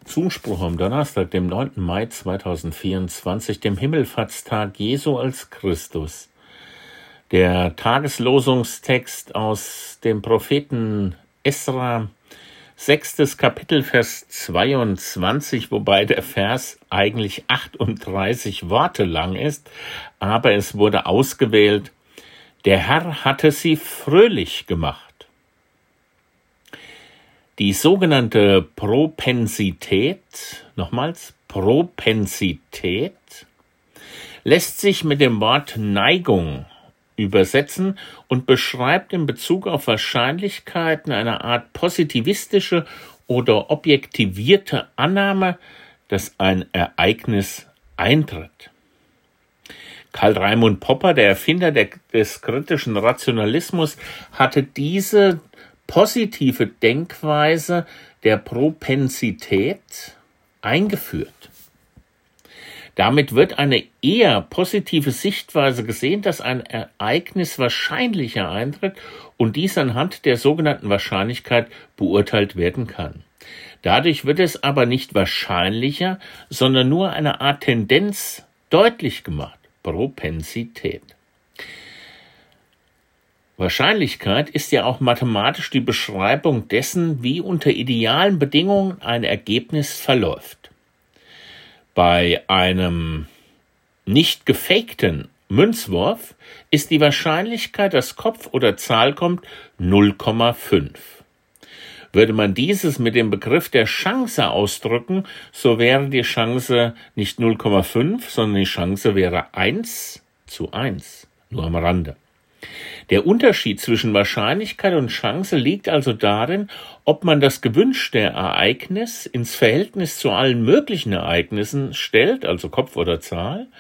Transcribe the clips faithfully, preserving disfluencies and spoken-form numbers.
Zuspruch am Donnerstag, dem neunten Mai zweitausendvierundzwanzig, dem Himmelfahrtstag Jesu als Christus. Der Tageslosungstext aus dem Propheten Esra, sechstes Kapitel, Vers zweiundzwanzig, wobei der Vers eigentlich achtunddreißig Worte lang ist, aber es wurde ausgewählt: Der Herr hatte sie fröhlich gemacht. Die sogenannte Propensität, nochmals Propensität, lässt sich mit dem Wort Neigung übersetzen und beschreibt in Bezug auf Wahrscheinlichkeiten eine Art positivistische oder objektivierte Annahme, dass ein Ereignis eintritt. Karl Raimund Popper, der Erfinder der, des kritischen Rationalismus, hatte diese positive Denkweise der Propensität eingeführt. Damit wird eine eher positive Sichtweise gesehen, dass ein Ereignis wahrscheinlicher eintritt und dies anhand der sogenannten Wahrscheinlichkeit beurteilt werden kann. Dadurch wird es aber nicht wahrscheinlicher, sondern nur eine Art Tendenz deutlich gemacht. Propensität. Wahrscheinlichkeit ist ja auch mathematisch die Beschreibung dessen, wie unter idealen Bedingungen ein Ergebnis verläuft. Bei einem nicht gefakten Münzwurf ist die Wahrscheinlichkeit, dass Kopf oder Zahl kommt, null Komma fünf. Würde man dieses mit dem Begriff der Chance ausdrücken, so wäre die Chance nicht null Komma fünf, sondern die Chance wäre eins zu eins, nur am Rande. Der Unterschied zwischen Wahrscheinlichkeit und Chance liegt also darin, ob man das gewünschte Ereignis ins Verhältnis zu allen möglichen Ereignissen stellt, also Kopf oder Zahl,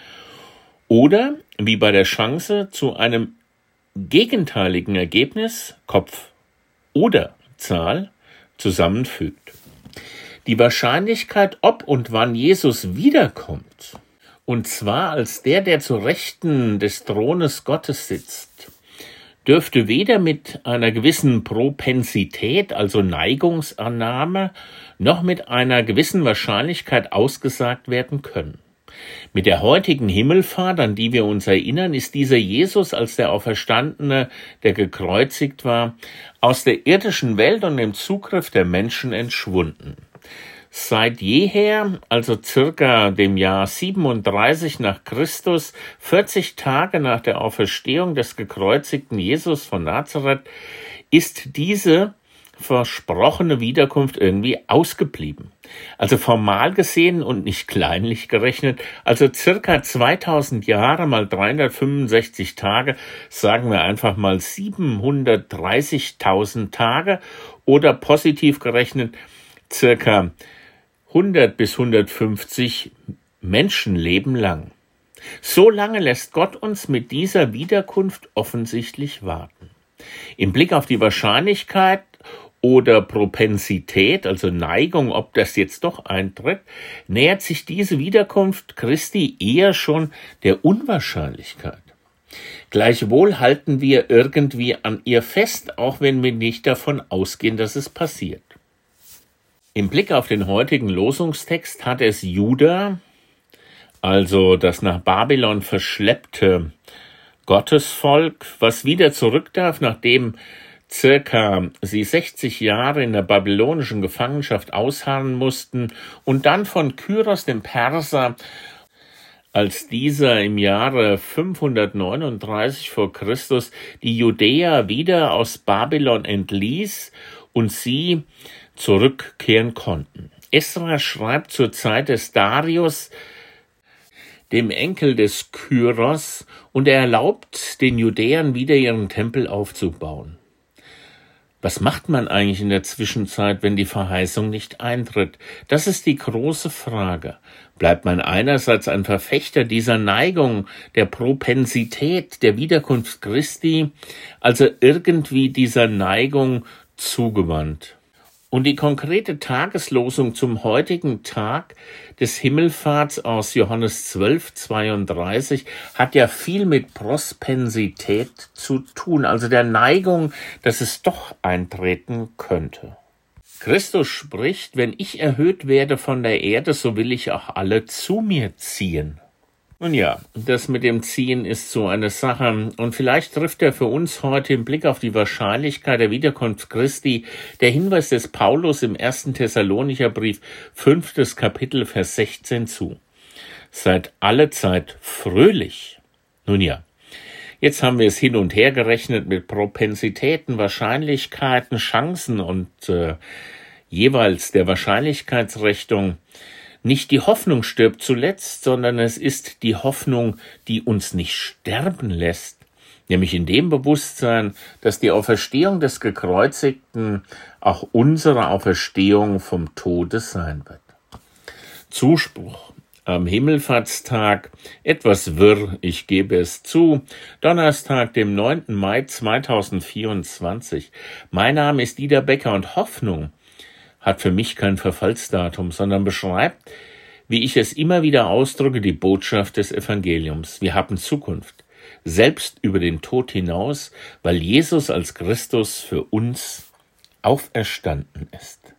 oder, wie bei der Chance, zu einem gegenteiligen Ergebnis, Kopf oder Zahl, zusammenfügt. Die Wahrscheinlichkeit, ob und wann Jesus wiederkommt, und zwar als der, der zu Rechten des Thrones Gottes sitzt, dürfte weder mit einer gewissen Propensität, also Neigungsannahme, noch mit einer gewissen Wahrscheinlichkeit ausgesagt werden können. Mit der heutigen Himmelfahrt, an die wir uns erinnern, ist dieser Jesus als der Auferstandene, der gekreuzigt war, aus der irdischen Welt und dem Zugriff der Menschen entschwunden. Seit jeher, also circa dem Jahr siebenunddreißig nach Christus, vierzig Tage nach der Auferstehung des gekreuzigten Jesus von Nazareth, ist diese versprochene Wiederkunft irgendwie ausgeblieben. Also formal gesehen und nicht kleinlich gerechnet, also circa zweitausend Jahre mal dreihundertfünfundsechzig Tage, sagen wir einfach mal siebenhundertdreißigtausend Tage oder positiv gerechnet circa hundert bis hundertfünfzig Menschenleben lang. So lange lässt Gott uns mit dieser Wiederkunft offensichtlich warten. Im Blick auf die Wahrscheinlichkeit oder Propensität, also Neigung, ob das jetzt doch eintritt, nähert sich diese Wiederkunft Christi eher schon der Unwahrscheinlichkeit. Gleichwohl halten wir irgendwie an ihr fest, auch wenn wir nicht davon ausgehen, dass es passiert. Im Blick auf den heutigen Losungstext hat es Juda, also das nach Babylon verschleppte Gottesvolk, was wieder zurück darf, nachdem circa sie sechzig Jahre in der babylonischen Gefangenschaft ausharren mussten und dann von Kyros dem Perser, als dieser im Jahre fünfhundertneununddreißig vor Christus die Judäer wieder aus Babylon entließ und sie zurückkehren konnten. Esra schreibt zur Zeit des Darius, dem Enkel des Kyros, und er erlaubt den Judäern wieder ihren Tempel aufzubauen. Was macht man eigentlich in der Zwischenzeit, wenn die Verheißung nicht eintritt? Das ist die große Frage. Bleibt man einerseits ein Verfechter dieser Neigung, der Propensität, der Wiederkunft Christi, also irgendwie dieser Neigung zugewandt? Und die konkrete Tageslosung zum heutigen Tag des Himmelfahrts aus Johannes zwölf, zweiunddreißig hat ja viel mit Prospensität zu tun, also der Neigung, dass es doch eintreten könnte. Christus spricht, wenn ich erhöht werde von der Erde, so will ich auch alle zu mir ziehen. Nun ja, das mit dem Ziehen ist so eine Sache, und vielleicht trifft er für uns heute im Blick auf die Wahrscheinlichkeit der Wiederkunft Christi der Hinweis des Paulus im ersten Thessalonicher Brief, fünftes Kapitel, Vers sechzehn zu. Seid allezeit fröhlich. Nun ja, jetzt haben wir es hin und her gerechnet mit Propensitäten, Wahrscheinlichkeiten, Chancen und äh, jeweils der Wahrscheinlichkeitsrechnung. Nicht die Hoffnung stirbt zuletzt, sondern es ist die Hoffnung, die uns nicht sterben lässt, nämlich in dem Bewusstsein, dass die Auferstehung des Gekreuzigten auch unsere Auferstehung vom Tode sein wird. Zuspruch. Am Himmelfahrtstag, etwas wirr, ich gebe es zu, Donnerstag, dem neunten Mai zweitausendvierundzwanzig. Mein Name ist Dieter Becker und Hoffnung hat für mich kein Verfallsdatum, sondern beschreibt, wie ich es immer wieder ausdrücke, die Botschaft des Evangeliums. Wir haben Zukunft, selbst über den Tod hinaus, weil Jesus als Christus für uns auferstanden ist.